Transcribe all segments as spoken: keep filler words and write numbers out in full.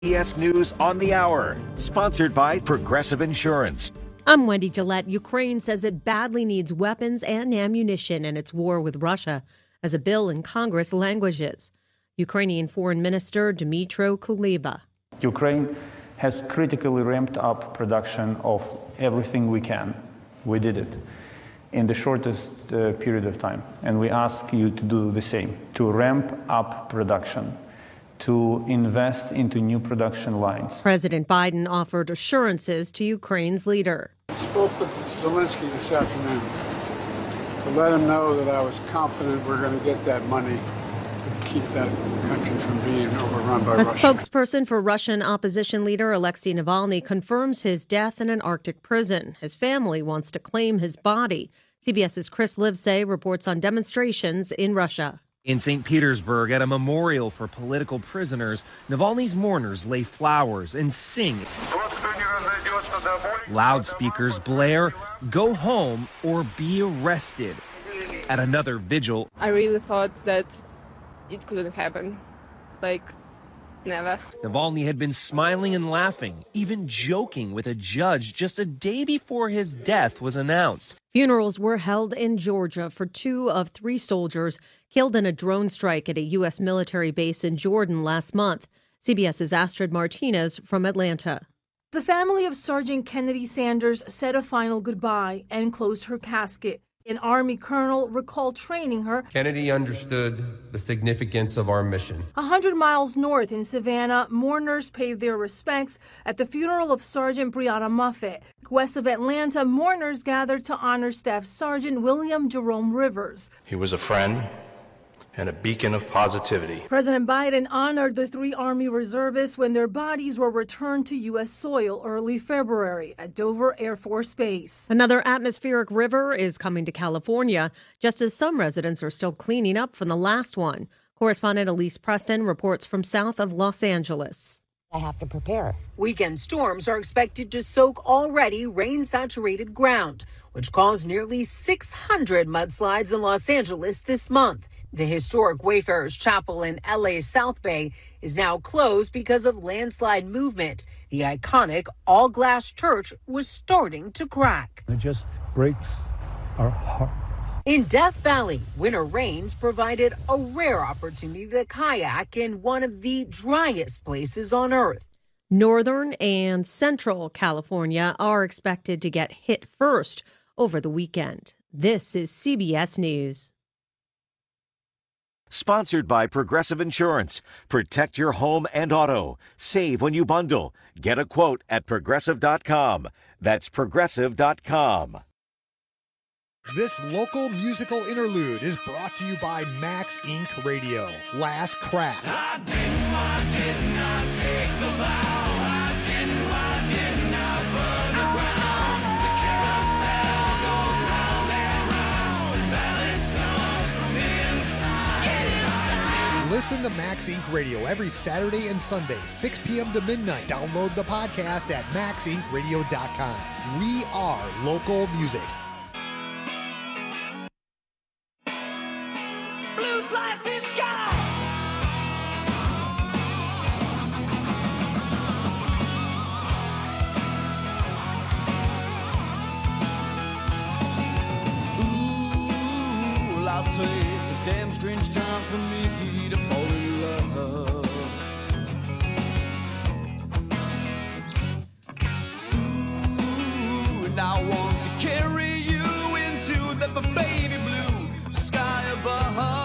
C B S News on the Hour, sponsored by Progressive Insurance. I'm Wendy Gillette. Ukraine says it badly needs weapons and ammunition in its war with Russia as a bill in Congress languishes. Ukrainian Foreign Minister Dmytro Kuleba. Ukraine has critically ramped up production of everything we can. We did it in the shortest uh, period of time. And we ask you to do the same, to ramp up production, to invest into new production lines. President Biden offered assurances to Ukraine's leader. I spoke with Zelensky this afternoon to let him know that I was confident we're going to get that money to keep that country from being overrun by A Russia. spokesperson for Russian opposition leader Alexei Navalny confirms his death in an Arctic prison. His family wants to claim his body. CBS's Chris Livesay reports on demonstrations in Russia. In Saint Petersburg, at a memorial for political prisoners, Navalny's mourners lay flowers and sing. Loudspeakers blare, "Go home or be arrested." At another vigil, I really thought that it couldn't happen. Like, never. Navalny had been smiling and laughing, even joking with a judge just a day before his death was announced. Funerals were held in Georgia for two of three soldiers killed in a drone strike at a U S military base in Jordan last month. CBS's Astrid Martinez from Atlanta. The family of Sergeant Kennedy Sanders said a final goodbye and closed her casket. An Army colonel recalled training her. Kennedy understood the significance of our mission. A hundred miles north in Savannah, mourners paid their respects at the funeral of Sergeant Breonna Moffett. West of Atlanta, mourners gathered to honor Staff Sergeant William Jerome Rivers. He was a friend and a beacon of positivity. President Biden honored the three Army reservists when their bodies were returned to U S soil early February at Dover Air Force Base. Another atmospheric river is coming to California, just as some residents are still cleaning up from the last one. Correspondent Elise Preston reports from south of Los Angeles. I have to prepare. Weekend storms are expected to soak already rain-saturated ground, which caused nearly six hundred mudslides in Los Angeles this month. The historic Wayfarers Chapel in L A's South Bay is now closed because of landslide movement. The iconic all-glass church was starting to crack. It just breaks our hearts. In Death Valley, winter rains provided a rare opportunity to kayak in one of the driest places on Earth. Northern and Central California are expected to get hit first over the weekend. This is C B S News. Sponsored by Progressive Insurance. Protect your home and auto. Save when you bundle. Get a quote at progressive dot com. That's progressive dot com. This local musical interlude is brought to you by Max Incorporated. Radio. Last Crack. I didn't, I did not take the vow. I didn't, I did not burn the ground. The carousel goes round and round. Balance comes from inside. Get inside. Listen to Max Incorporated. Radio every Saturday and Sunday, six p.m. to midnight. Download the podcast at max inc radio dot com. We are local music. Blue fly fish guy. Ooh, I'll tell you, it's a damn strange time for me to fall in love. Ooh, and I want to carry you into the baby blue sky above.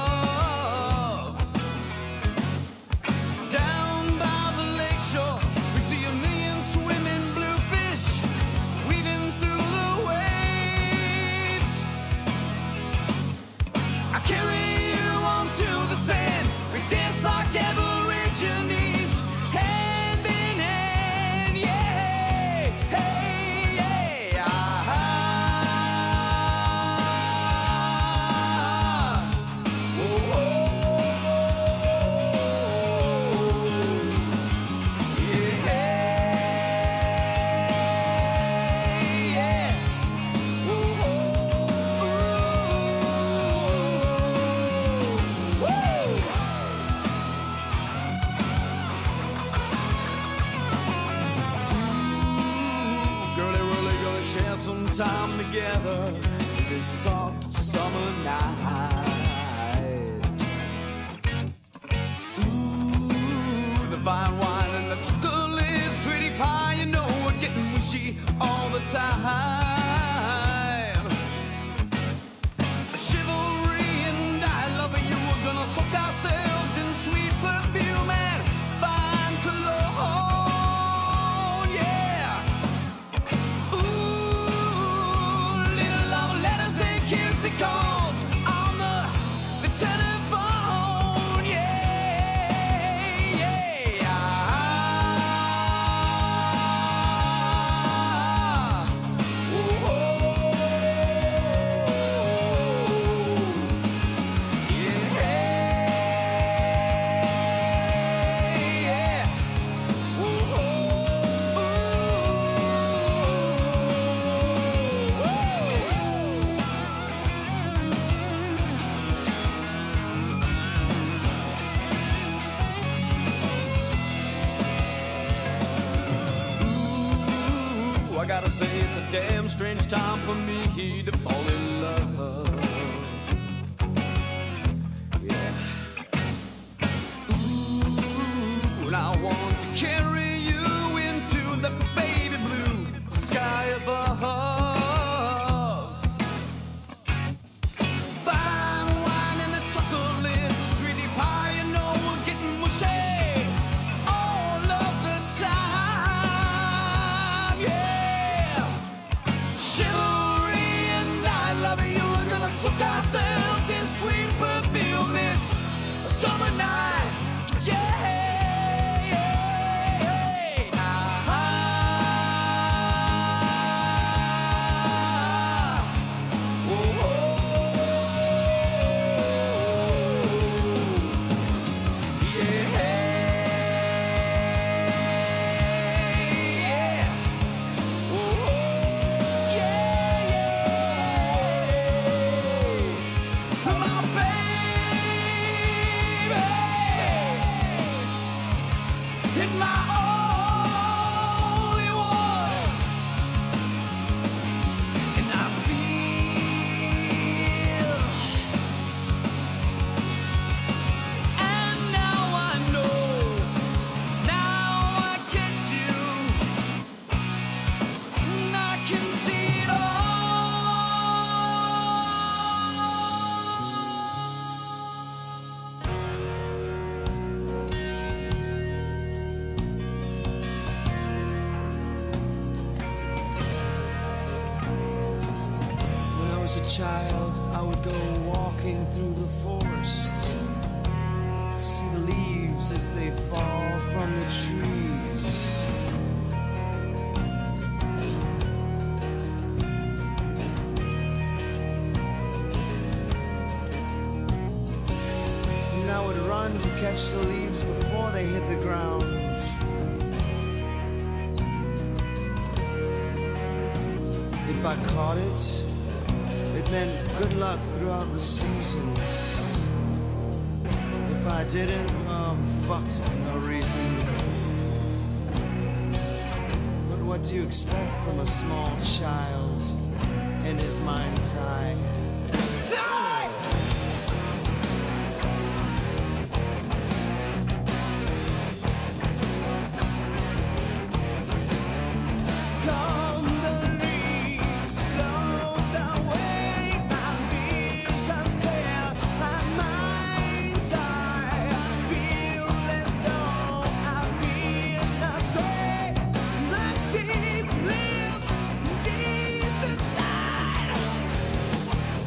Down by the lakeshore, we see a million swimming bluefish weaving through the waves. I carry you onto the sand, we time together this soft summer night. Ooh, the fine wine and the chocolate sweetie pie, you know we're getting wishy all the time. Chivalry and I love you, we're gonna soak ourselves in sweet perfume and fine cologne, yeah. Ooh, little love letters and cutesy calls on the, the telephone, yeah, yeah. Ooh, I gotta say it's a damn strange time for me to fall in love. Yeah. Ooh, and I want to carry you into the baby blue sky above. Fine wine and the chocolate sweetie pie, you know we're getting mushy all of the time, yeah. Chivalry and I love you, we're gonna soak ourselves in sweet perfume this summer night, yeah, yeah, ah, oh, oh, yeah, yeah, oh, yeah, yeah, my baby, and my only one, and I feel, and now I know, now I get you, and I can see it all. When I was a child, I would go walking through the forest, see the leaves as they fall from the trees. And I would run to catch the leaves before they hit the ground. If I caught it, it meant good luck throughout the seasons. If I didn't, oh, fucked, no reason. But what do you expect from a small child in his mind's eye? Come the leaves, blow the way, my vision's clear, my mind's eye. I feel as though I've been astray, like sheep live deep inside.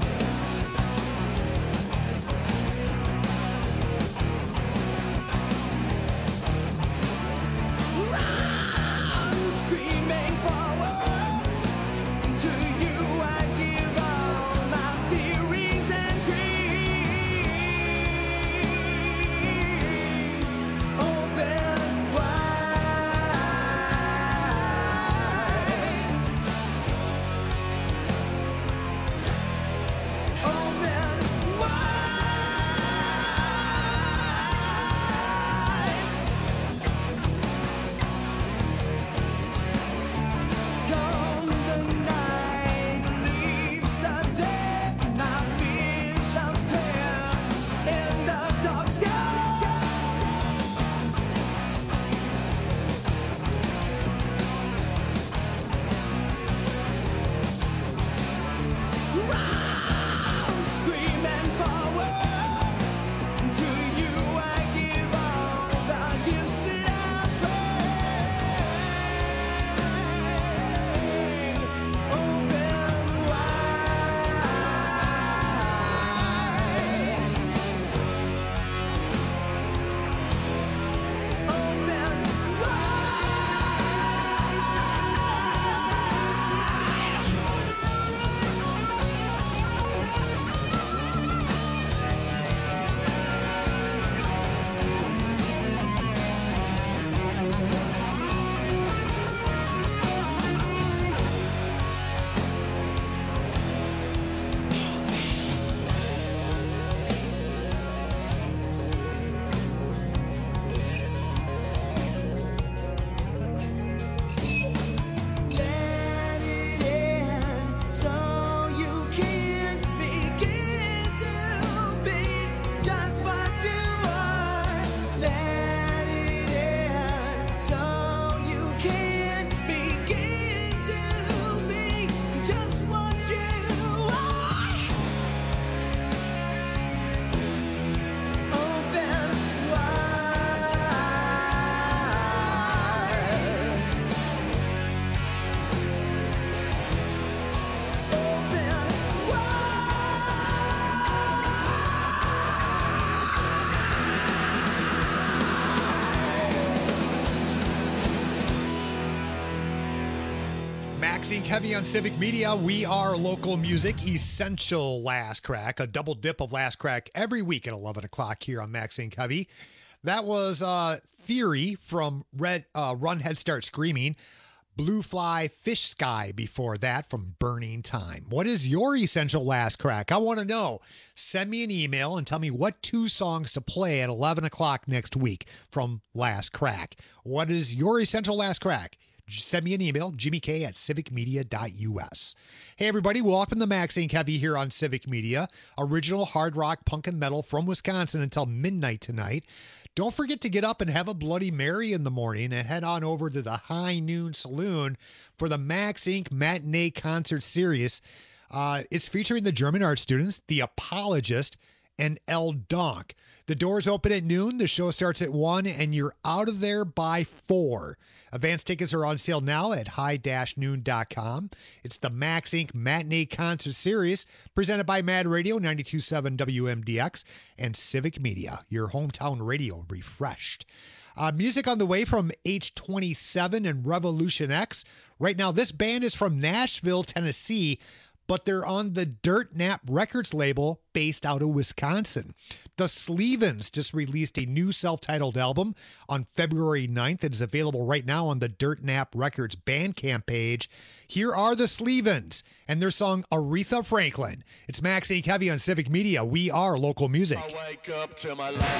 Maxine Heavy on Civic Media. We are local music, essential Last Crack, a double dip of Last Crack every week at eleven o'clock here on Maxine Heavy. That was uh, Theory from Red uh, Run Head Start Screaming. Blue Fly Fish Sky before that from Burning Time. What is your essential Last Crack? I want to know. Send me an email and tell me what two songs to play at eleven o'clock next week from Last Crack. What is your essential Last Crack? Send me an email, jimmy k at civic media dot u s. Hey, everybody, welcome to Maxine Heavy here on Civic Media. Original hard rock, punk, and metal from Wisconsin until midnight tonight. Don't forget to get up and have a Bloody Mary in the morning and head on over to the High Noon Saloon for the Max Incorporated Matinee Concert Series. Uh, it's featuring the German art students, The Apologist, and El Donk. The doors open at noon, the show starts at one, and you're out of there by four. Advance tickets are on sale now at high dash noon dot com. It's the Max Incorporated Matinee Concert Series presented by Mad Radio ninety-two point seven W M D X and Civic Media, your hometown radio refreshed. Uh, music on the way from H twenty-seven and Revolution X. Right now, this band is from Nashville, Tennessee, but they're on the Dirt Nap Records label based out of Wisconsin. The Sleevens just released a new self-titled album on February ninth. It is available right now on the Dirt Nap Records Bandcamp page. Here are the Sleevens and their song Aretha Franklin. It's Max Incorporated Heavy on Civic Media. We are local music. I wake up to my life.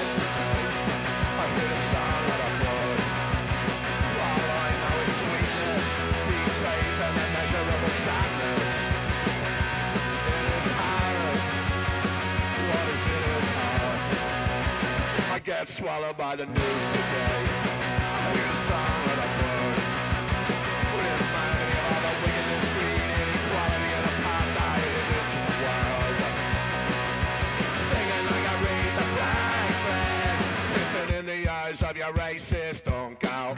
I hear the song that I wrote. All I know is sweetness, betrays and immeasurable sadness. In his heart, what is in his heart? I get swallowed by the news today. I hear the song that I wrote. Remind me of all the wickedness, greed, inequality, and apartheid in this world. Singing like I read the flag flag. Listen in the eyes of your racist uncle.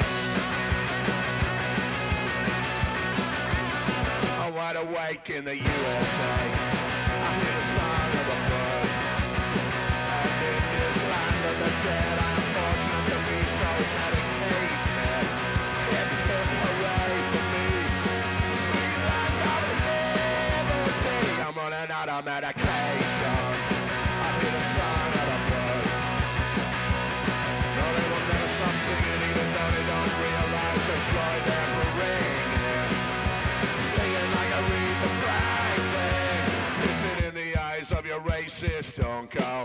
I'm wide awake in the U S A. I hear the song of a bird. And in this land of the dead, I'm fortunate to be so medicated. Hip hip hooray for me. Sweet land of liberty. I'm running out of medication. I hear the song of a bird. No, they will never stop singing even though they don't realize the joy they're bringing. Singing like I read the flag thing. Listen in the eyes of your racist uncle.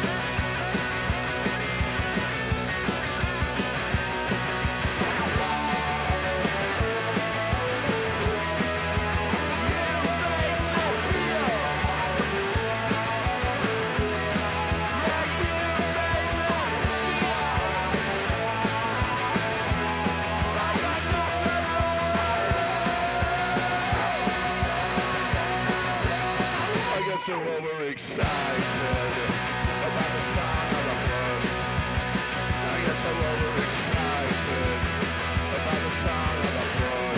So overexcited about the sound of the blood. I get so overexcited about the sound of the blood.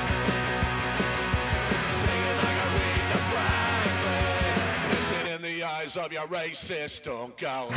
Singing like I read the Franklin. Listen in the eyes of your racist uncle.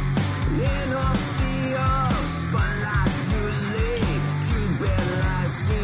In a sea of spotlights, you lay two bed lights.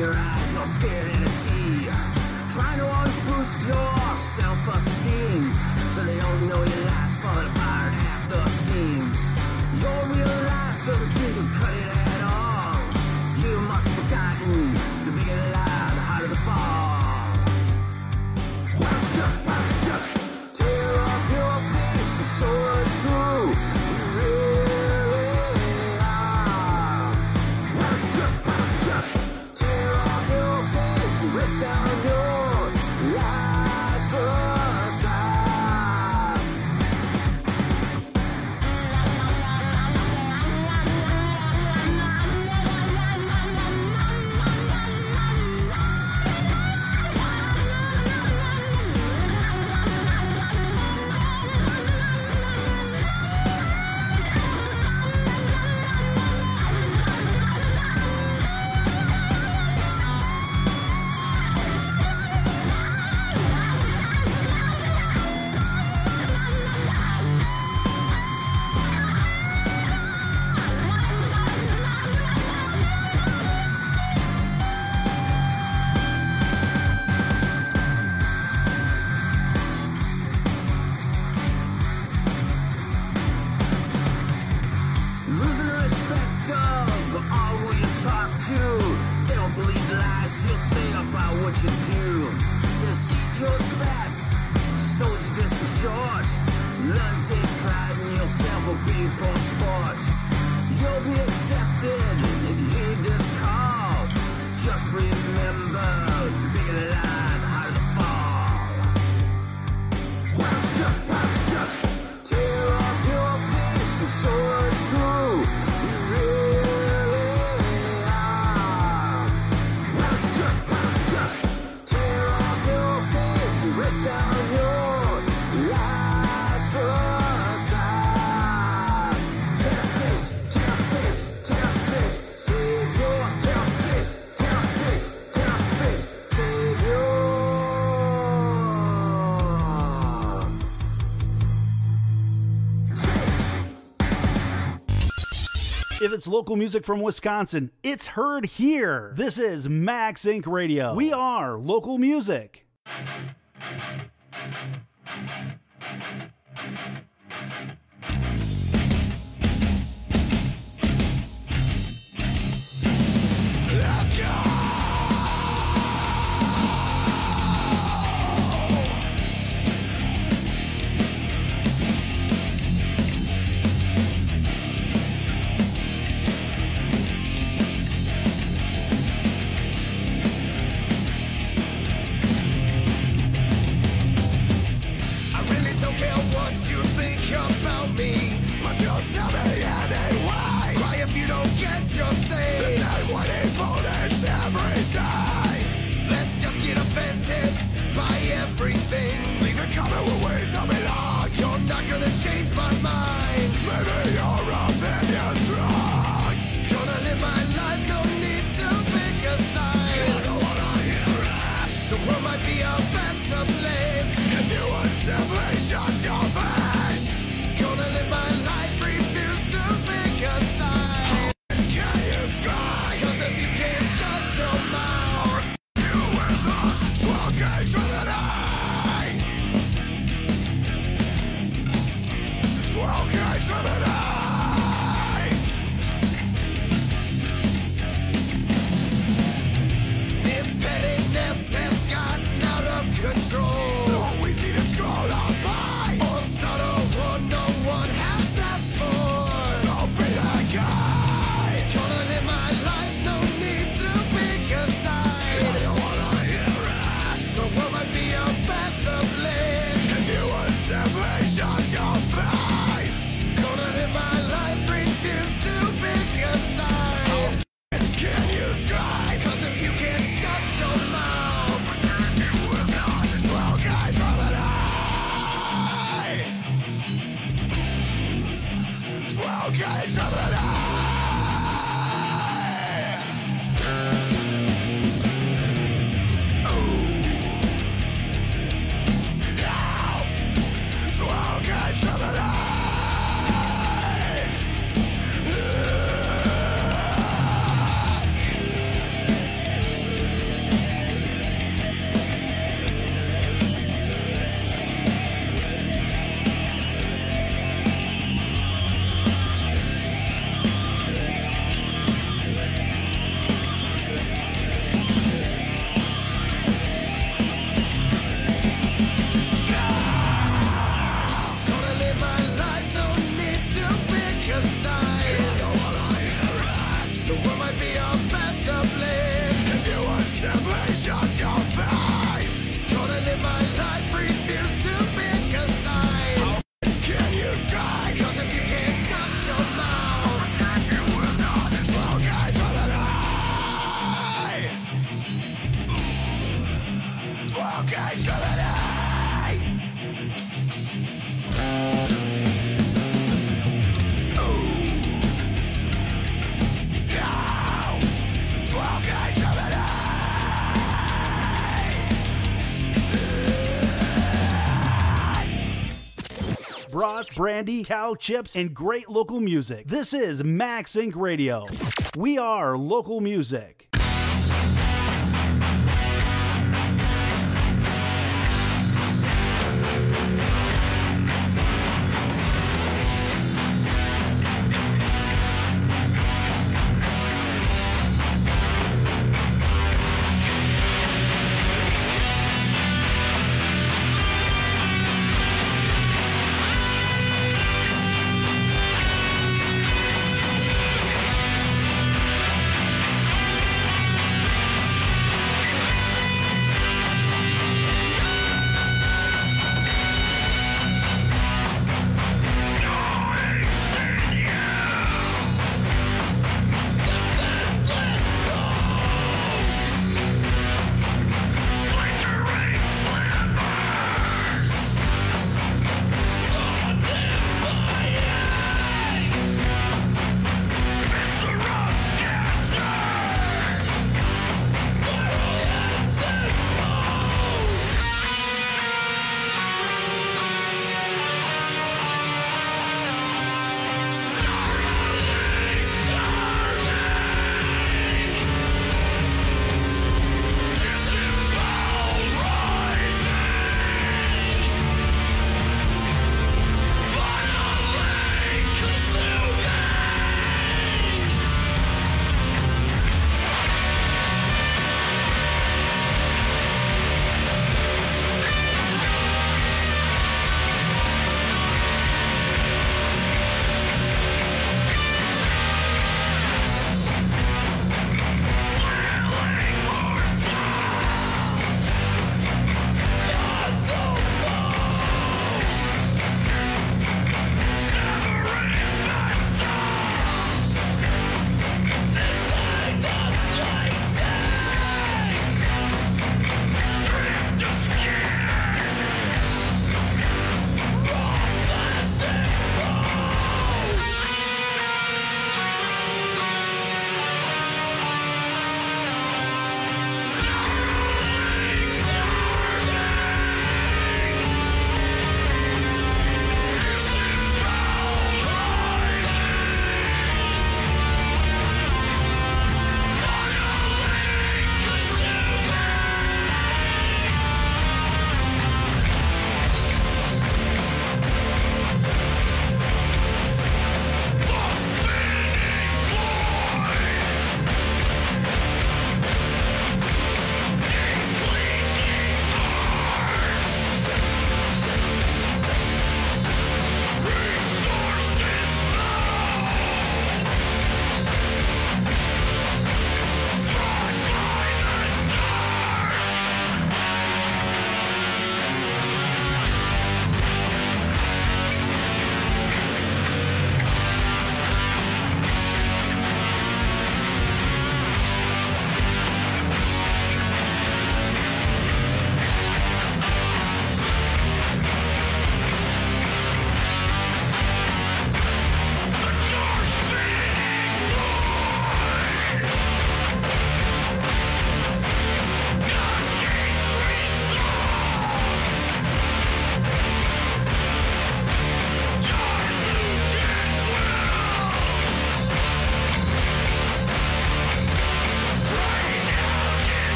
your eyes, you're scared in a tea. Trying to always boost your self-esteem, so they don't know your life's falling apart at the seams. Your real life doesn't seem to cut it at all. You must have forgotten the bigger the lie, the harder the fall. Bounce just, bounce just, tear off your face and show us who you really are. Bounce just, bounce just, tear off your face and rip down your lies for us. Losing the respect of all who you talk to. They don't believe the lies you'll say about what you do. Deceit your spat, sold you just for short. Learn to take pride in yourself or be poor sport. You'll be accepted if you heed this call. Just remember, the bigger the lie, the harder the fall. Bounce just, bounce just, tear off your face and show us who you really are. Bounce just, bounce just, tear off your face and rip down your lies for us. Tear face, tear face, tear face, save your tear face, tear face, tear face, save your. If it's local music from Wisconsin, it's heard here. This is Max Incorporated. Radio. We are local music. Let's go! I really don't care what you think about me. brats, brandy, cow chips, and great local music. This is Max Inc Radio. We are local music.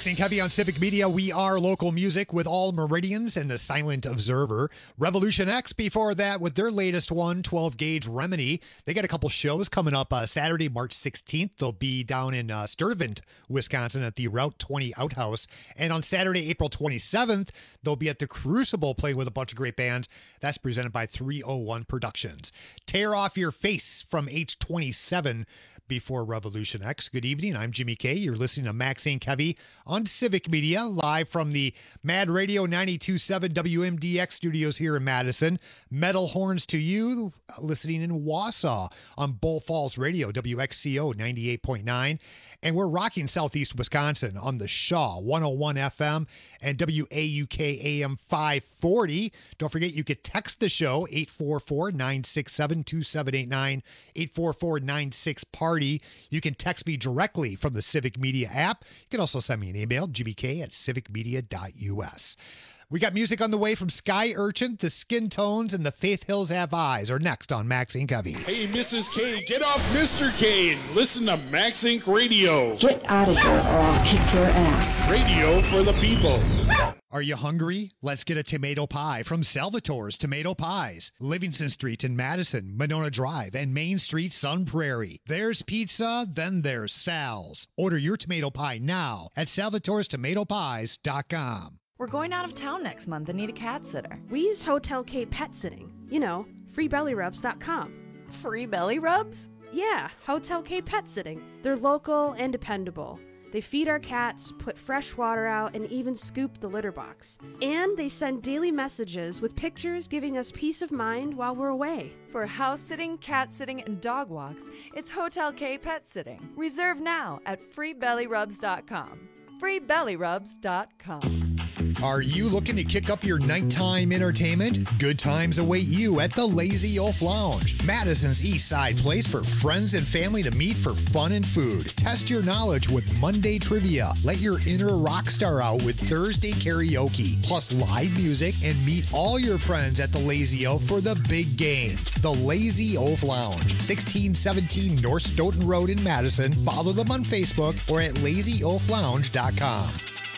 Maxine Covey on Civic Media. We are local music with All Meridians and the Silent Observer. Revolution X before that with their latest one, twelve gauge Remedy. They got a couple shows coming up uh, Saturday, March sixteenth. They'll be down in uh, Sturtevant, Wisconsin at the Route twenty Outhouse. And on Saturday, April twenty-seventh, they'll be at the Crucible playing with a bunch of great bands. That's presented by three oh one Productions. Tear Off Your Face from H twenty-seven before Revolution X. Good evening. I'm Jimmy K. You're listening to Maxine Covey on Civic Media, live from the Mad Radio ninety-two point seven W M D X studios here in Madison. Metal Horns to You, listening in Wausau on Bull Falls Radio, W X C O ninety-eight point nine. And we're rocking Southeast Wisconsin on the Shaw one oh one F M and W A U K A M five forty. Don't forget, you could text the show, eight four four, nine six seven, two seven eight nine, eight four four, nine six, party. You can text me directly from the Civic Media app. You can also send me an email, g b k at civic media dot u s. We got music on the way from Sky Urchin, the Skin Tones, and the Faith Hills Have Eyes are next on Maxine Covey. Hey, Missus K, get off Mister K and listen to Max Inc Radio. Get out of here or I'll kick your ass. Radio for the people. Are you hungry? Let's get a tomato pie from Salvatore's Tomato Pies. Livingston Street in Madison, Monona Drive, and Main Street, Sun Prairie. There's pizza, then there's Sal's. Order your tomato pie now at salvatores tomato pies dot com. We're going out of town next month and need a cat sitter. We use Hotel K Pet Sitting. You know, free belly rubs dot com. Free belly rubs? Yeah, Hotel K Pet Sitting. They're local and dependable. They feed our cats, put fresh water out, and even scoop the litter box. And they send daily messages with pictures giving us peace of mind while we're away. For house sitting, cat sitting, and dog walks, it's Hotel K Pet Sitting. Reserve now at free belly rubs dot com. free belly rubs dot com. Are you looking to kick up your nighttime entertainment? Good times await you at the Lazy Oaf Lounge, Madison's East Side place for friends and family to meet for fun and food. Test your knowledge with Monday trivia. Let your inner rock star out with Thursday karaoke, plus live music, and meet all your friends at the Lazy Oaf for the big game. The Lazy Oaf Lounge, sixteen seventeen North Stoughton Road in Madison. Follow them on Facebook or at lazy oaf lounge dot com.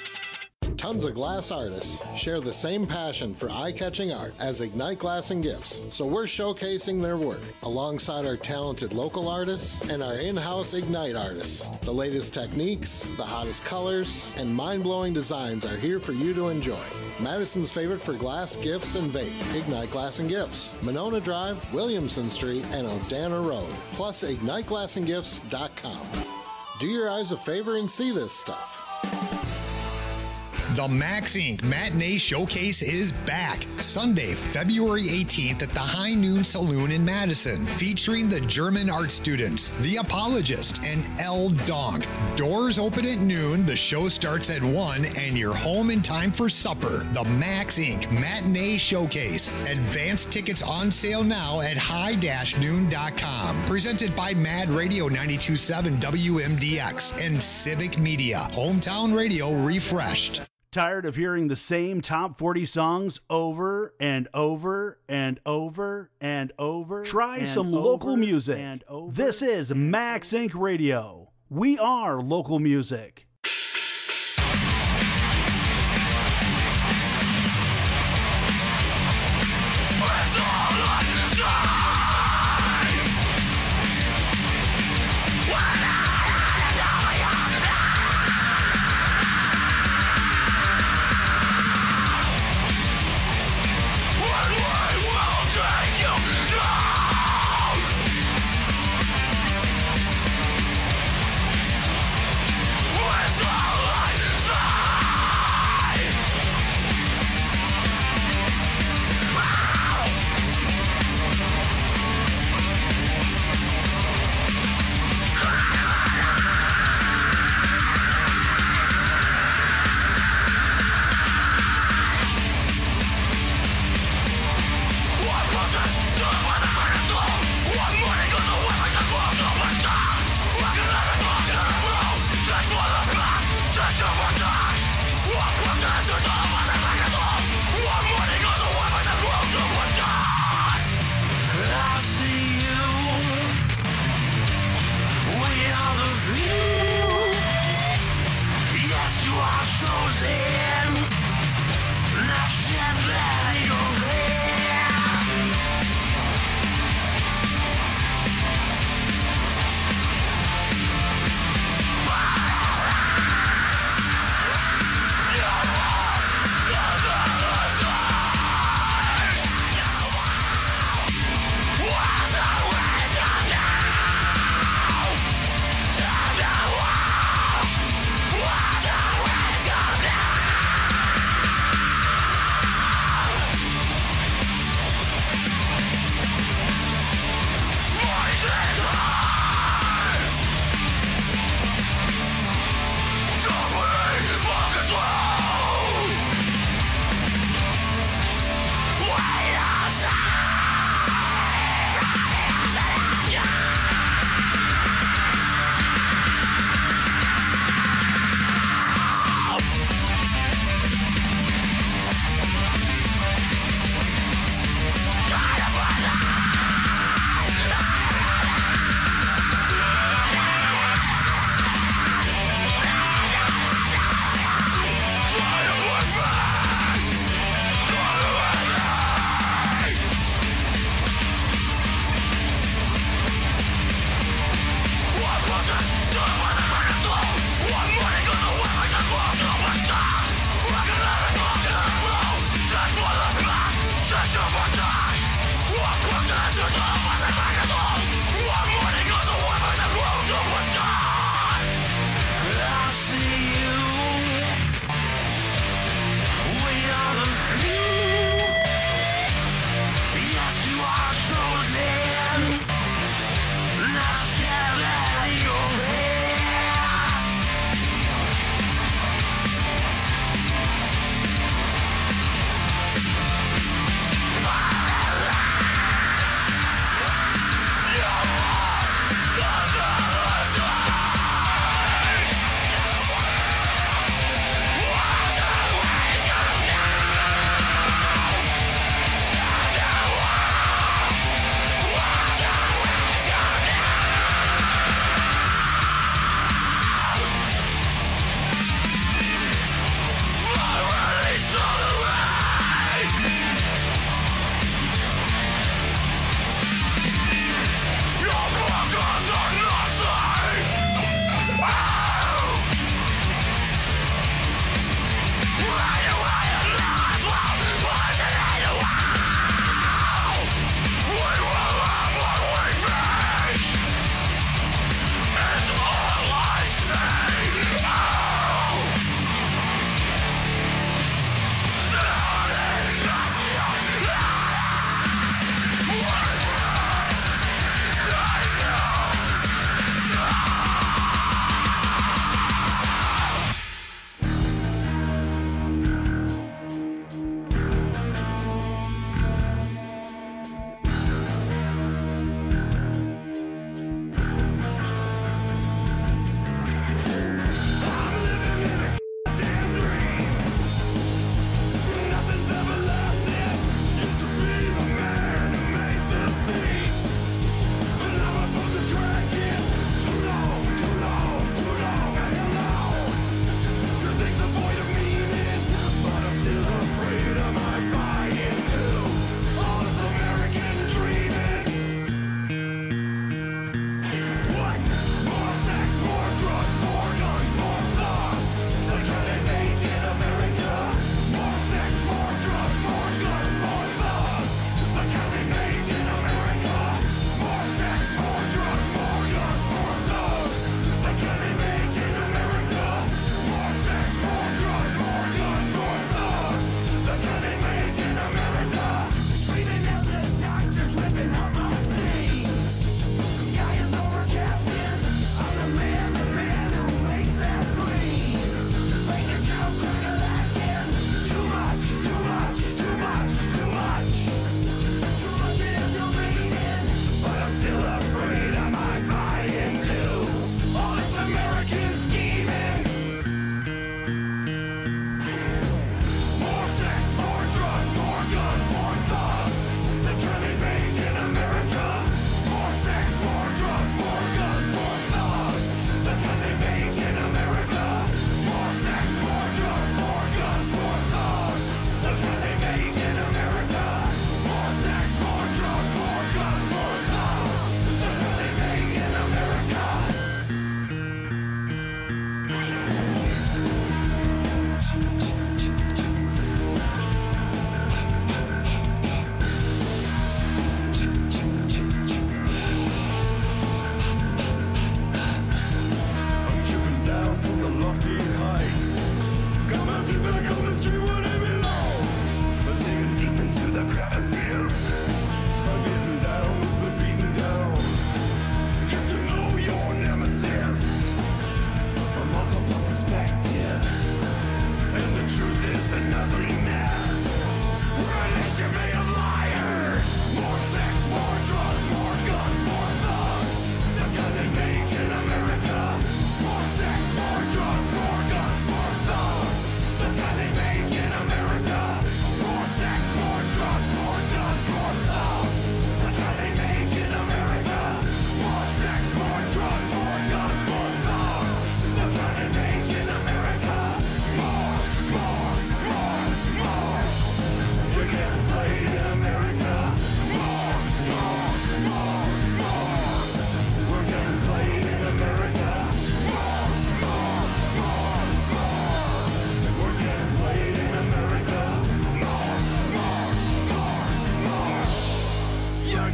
Tons of glass artists share the same passion for eye-catching art as Ignite Glass and Gifts, so we're showcasing their work alongside our talented local artists and our in-house Ignite artists. The latest techniques, the hottest colors, and mind-blowing designs are here for you to enjoy. Madison's favorite for glass, gifts, and vape, Ignite Glass and Gifts, Monona Drive, Williamson Street, and Odana Road, plus ignite glass and gifts dot com. Do your eyes a favor and see this stuff. The Max Incorporated. Matinee Showcase is back Sunday, February eighteenth at the High Noon Saloon in Madison, featuring the German art students, The Apologist, and El Donk. Doors open at noon, the show starts at one, and you're home in time for supper. The Max Incorporated. Matinee Showcase. Advance tickets on sale now at high dash noon dot com. Presented by Mad Radio ninety-two point seven W M D X and Civic Media. Hometown radio refreshed. Tired of hearing the same top forty songs over and over and over and over? Try and some over local music. and over This is Max Incorporated. Radio. We are local music. What?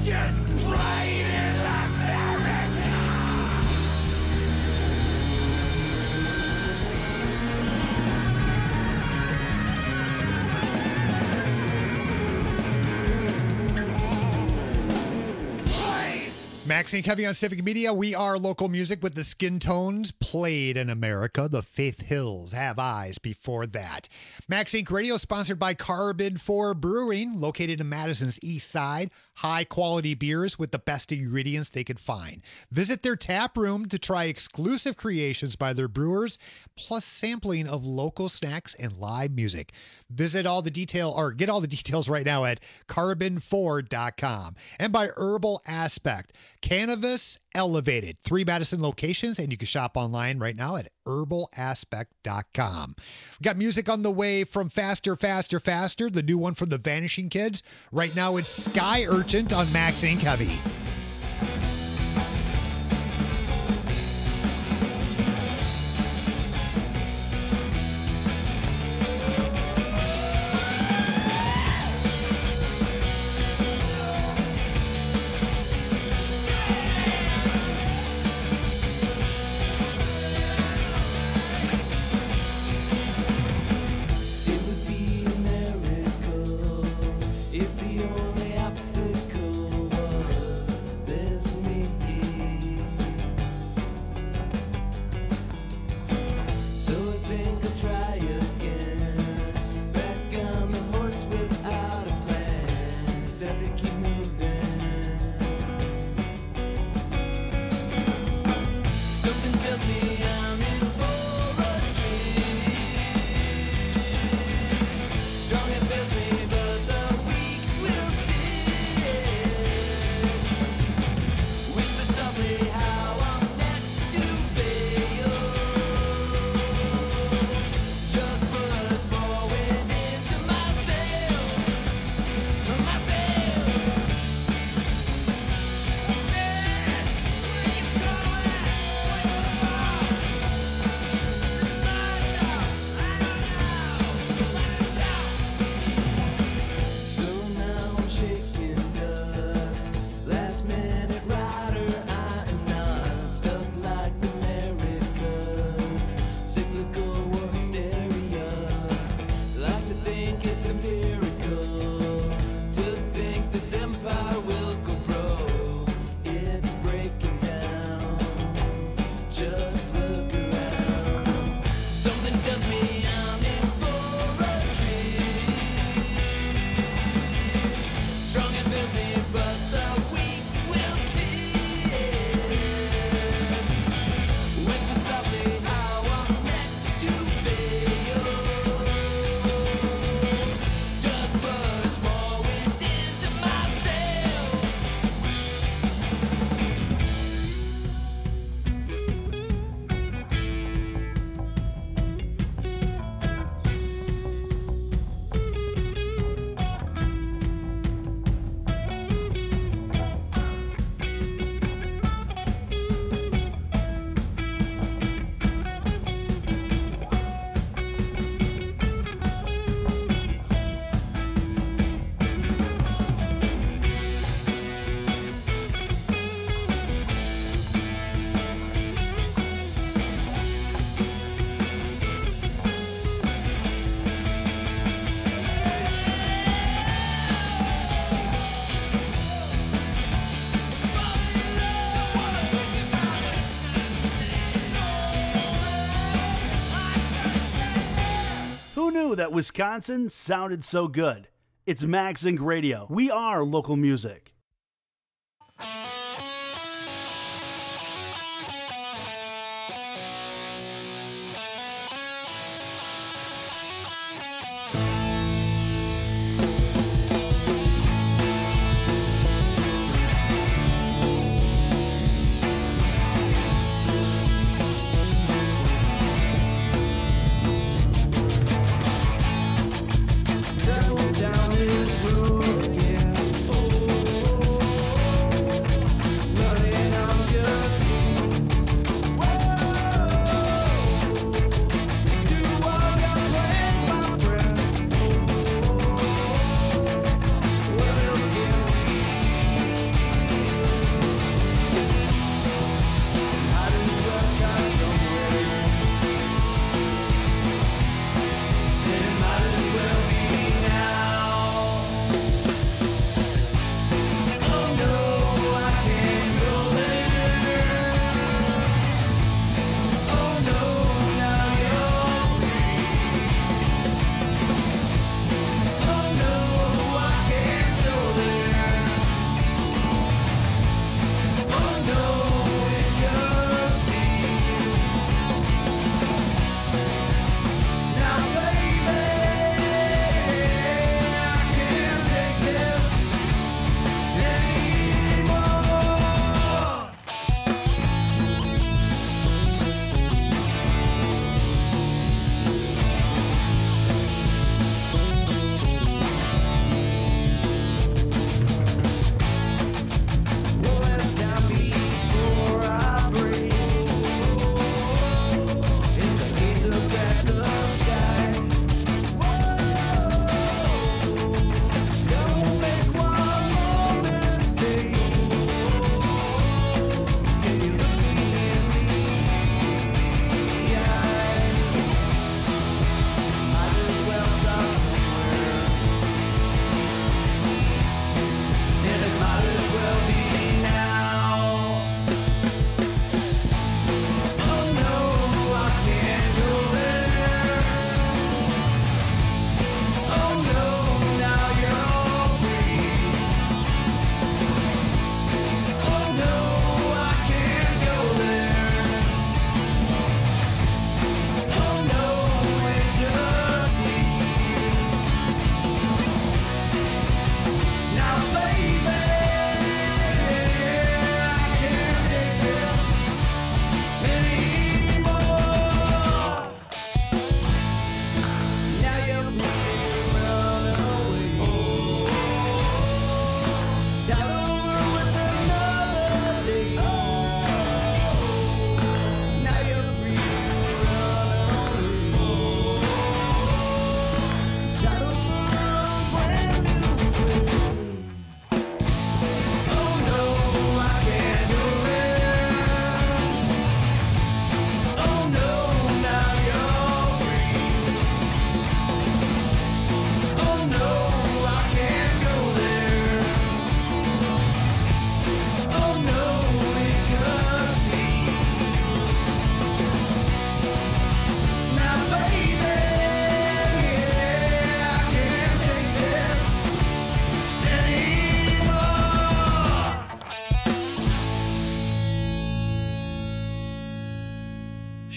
Taking flight in America. Maxine Covey on Civic Media. We are local music with the Skin Tones, played in America. The Faith Hills Have Eyes before that. Max Inc Radio sponsored by Carbon four Brewing, located in Madison's east side. High quality beers with the best ingredients they could find. Visit their tap room to try exclusive creations by their brewers, plus sampling of local snacks and live music. Visit all the detail or get all the details right now at carbon four dot com. And by Herbal Aspect. Cannabis Elevated. Three Madison locations, and you can shop online right now at herbal aspect dot com. We got music on the way from Faster, Faster, Faster, the new one from the Vanishing Kids. Right now it's Sky Urchin on Max Inc Heavy. That Wisconsin sounded so good. It's Max Inc Radio. We are local music. Travel down this road again. Oh.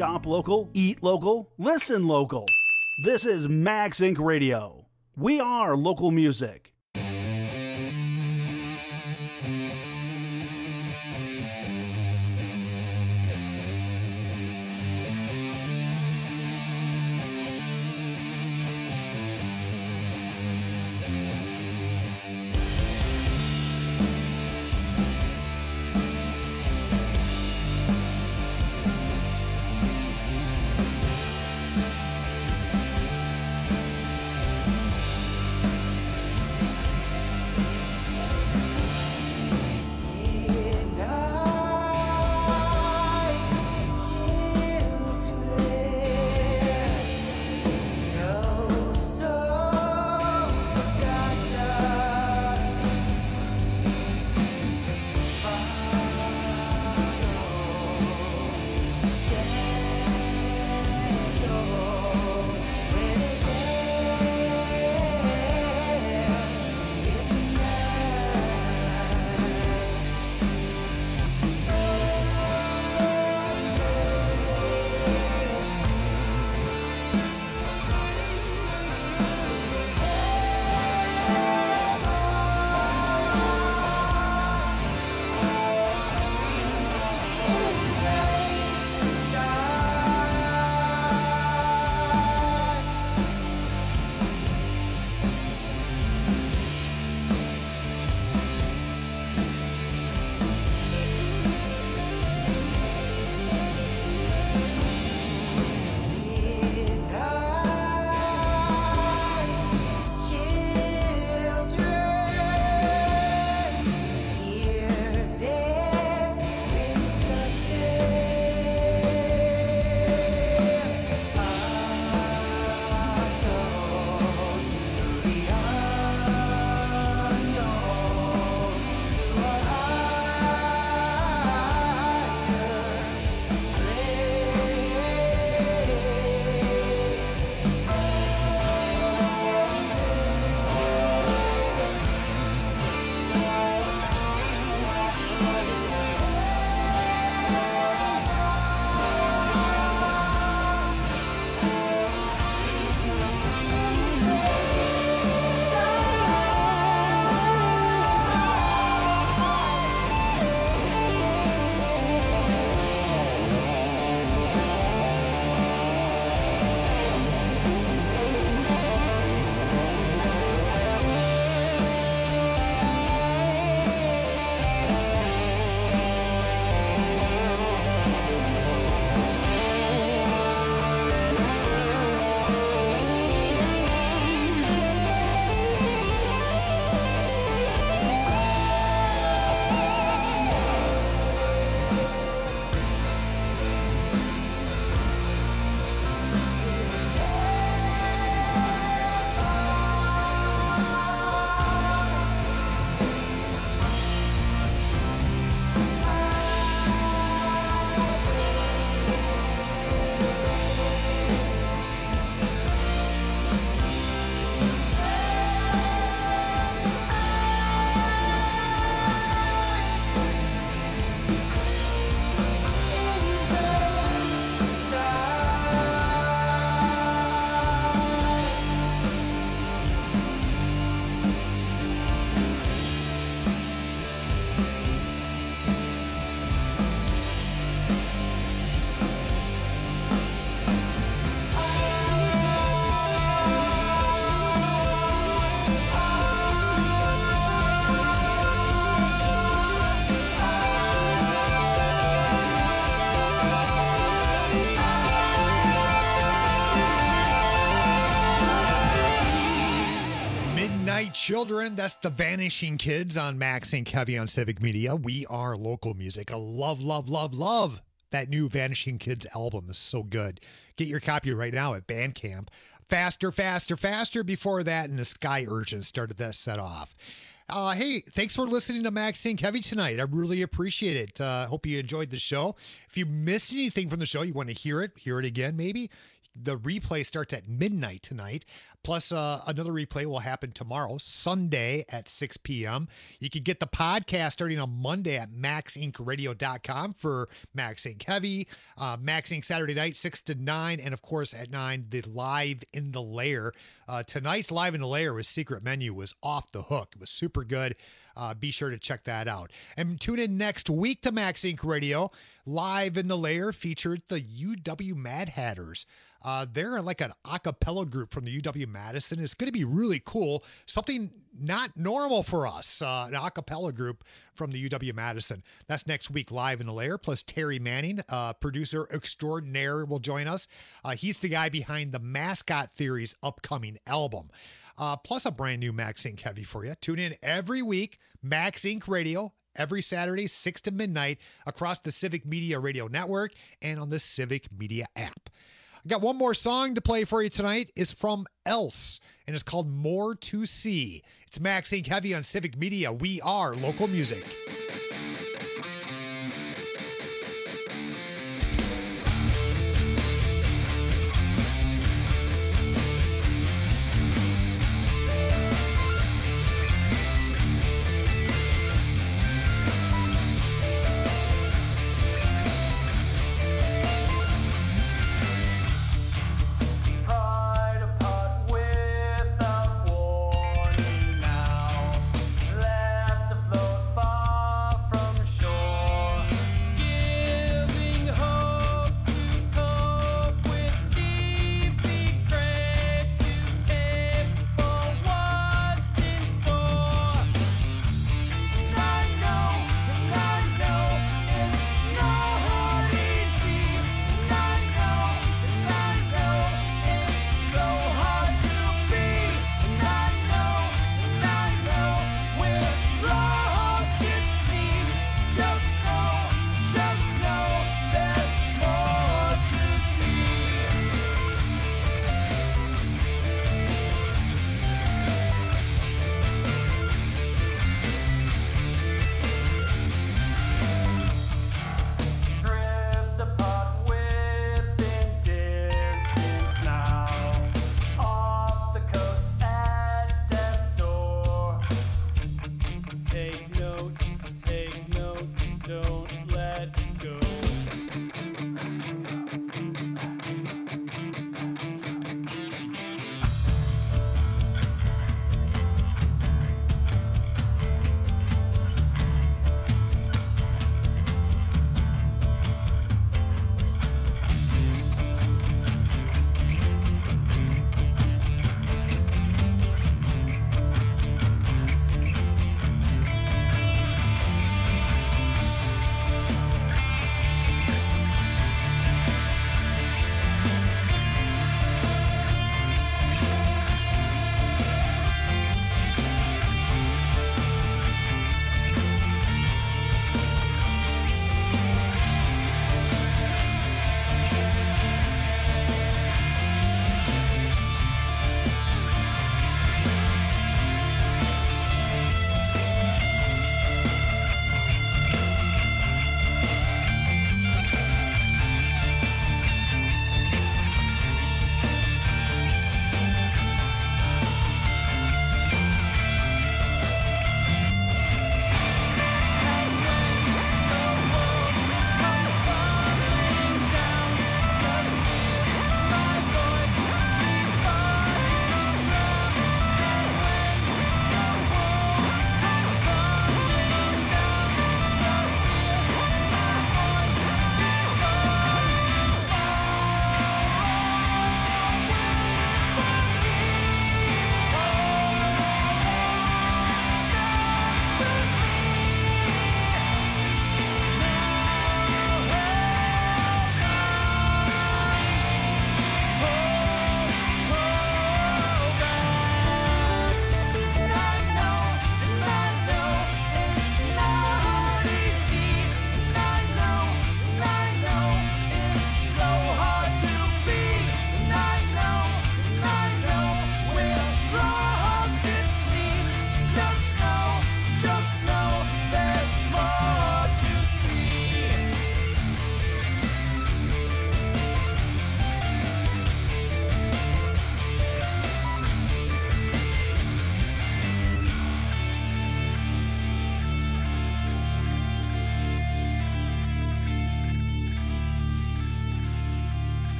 Shop local, eat local, listen local. This is Max Incorporated. Radio. We are local music. Children, that's the Vanishing Kids on Max and Kevy on Civic Media. We are local music. I love, love, love, love that new Vanishing Kids album. Is so good. Get your copy right now at Bandcamp. Faster, faster, faster. Before that, and the Sky Urchin started that set off. Uh, hey, thanks for listening to Max and Kevy tonight. I really appreciate it. Uh, hope you enjoyed the show. If you missed anything from the show, you want to hear it, hear it again maybe, you The replay starts at midnight tonight. Plus, uh, another replay will happen tomorrow, Sunday at six p.m. You can get the podcast starting on Monday at max inc radio dot com for Max Inc Heavy, uh, Max Inc Saturday night, six to nine, and of course at nine, the Live in the Lair. Uh, tonight's Live in the Lair with Secret Menu was off the hook. It was super good. Uh, be sure to check that out. And tune in next week to Max Inc Radio. Live in the Lair featured the U W Mad Hatters. Uh, they're like an a cappella group from the U W-Madison. It's going to be really cool. Something not normal for us, uh, an a cappella group from the U W-Madison. That's next week, Live in the Lair. Plus Terry Manning, uh, producer extraordinaire, will join us. Uh, he's the guy behind the Mascot Theory's upcoming album. Uh, plus a brand new Max Inc Heavy for you. Tune in every week, Max Inc Radio, every Saturday, six to midnight, across the Civic Media Radio Network and on the Civic Media app. I got one more song to play for you tonight. It's from Else, and it's called More to See. It's Max Inc Heavy on Civic Media. We are local music. Without warning now, left afloat far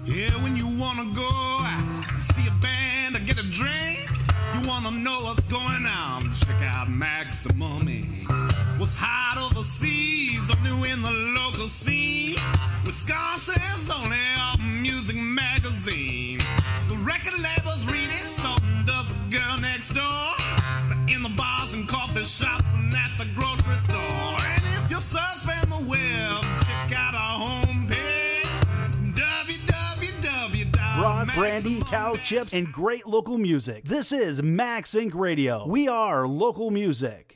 Yeah, when you wanna go see a band or get a drink, you wanna know what's going on, check out Maximum Incorporated. What's hot overseas, only in the local scene. Wisconsin's only a music magazine. The record labels read it, so does the girl next door. In the bars and coffee shops and at the grocery store. And if you're surfing the web, check out our homepage, w w w dot Rock, brandy, cow chips, and great local music. This is Max Inc Radio. We are local music.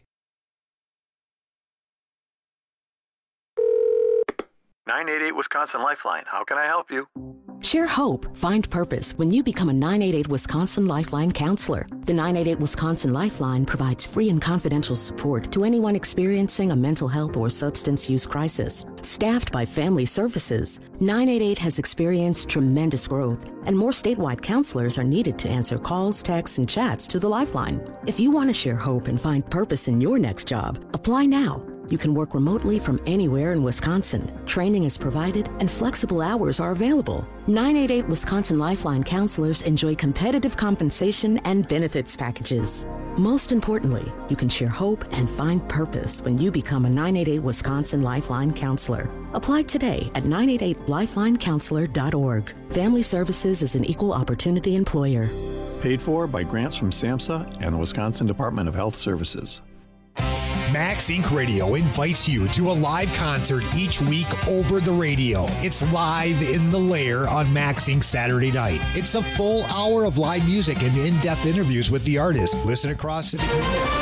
nine eight eight Wisconsin Lifeline. How can I help you? Share hope, find purpose when you become a nine eight eight Wisconsin Lifeline counselor. The nine eight eight Wisconsin Lifeline provides free and confidential support to anyone experiencing a mental health or substance use crisis. Staffed by Family Services, nine eight eight has experienced tremendous growth, and more statewide counselors are needed to answer calls, texts, and chats to the Lifeline. If you want to share hope and find purpose in your next job, apply now. You can work remotely from anywhere in Wisconsin. Training is provided and flexible hours are available. nine eight eight Wisconsin Lifeline counselors enjoy competitive compensation and benefits packages. Most importantly, you can share hope and find purpose when you become a nine eight eight Wisconsin Lifeline counselor. Apply today at nine eight eight lifeline counselor dot org. Family Services is an equal opportunity employer. Paid for by grants from SAMHSA and the Wisconsin Department of Health Services. Max Incorporated. Radio invites you to a live concert each week over the radio. It's Live in the Lair on Max Incorporated. Saturday night. It's a full hour of live music and in-depth interviews with the artist. Listen across the